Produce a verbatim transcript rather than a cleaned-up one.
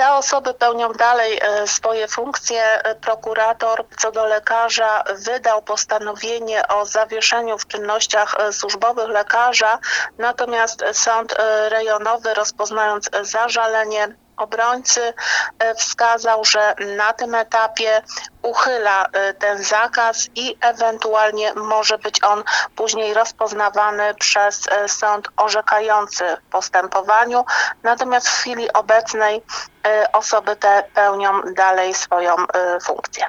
te osoby pełnią dalej swoje funkcje. Prokurator co do lekarza wydał postanowienie o zawieszeniu w czynnościach służbowych lekarza, natomiast sąd rejonowy, rozpoznając zażalenie obrońcy, wskazał, że na tym etapie uchyla ten zakaz i ewentualnie może być on później rozpoznawany przez sąd orzekający w postępowaniu. Natomiast w chwili obecnej osoby te pełnią dalej swoją funkcję.